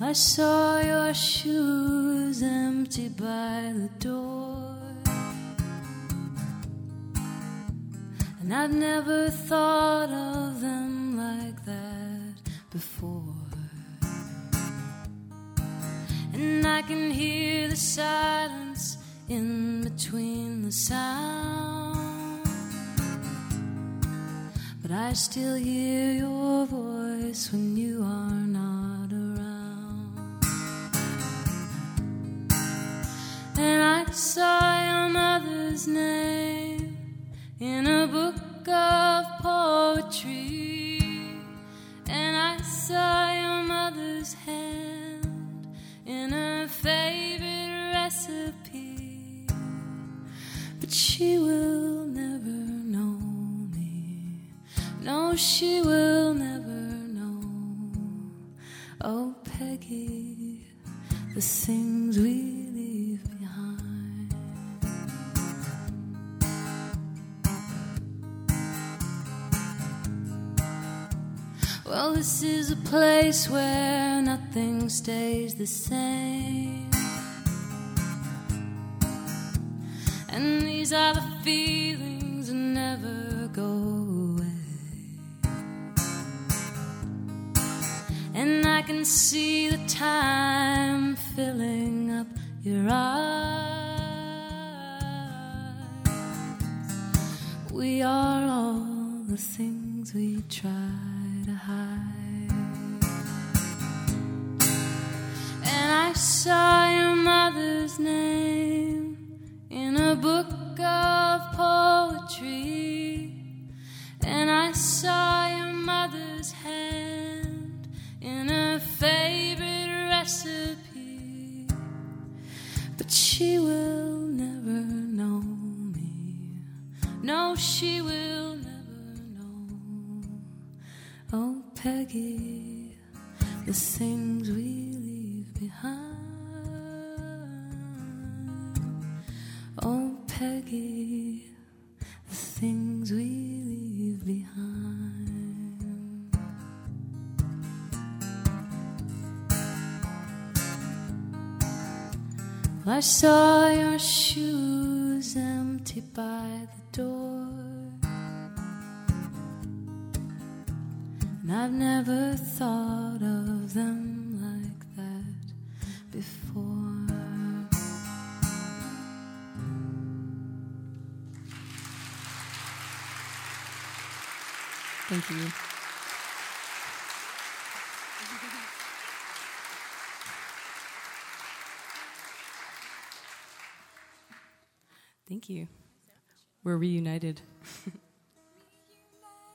I saw your shoes empty by the door, and I've never thought of them like that before. And I can hear the silence in between the sound, but I still hear your voice when you are not around. And I saw your mother's name in a book of poetry, and I saw your mother's hand in a favorite recipe, but she will never know me. No, she will never know. Oh, Peggy, the things we leave behind. Well, this is a place where nothing stays the same, and these are the feelings that never go away. And I can see the time filling up your eyes. We are all the things we try to hide. And I saw your mother's name in a book of poetry, and I saw your mother's hand in a favorite recipe, but she will never know me. No, she will never know. Oh, Peggy, the things we leave behind. Oh, Peggy, the things we leave behind. I saw your shoes empty by the door, and I've never thought of them like that before. Thank you. Thank you. We're reunited.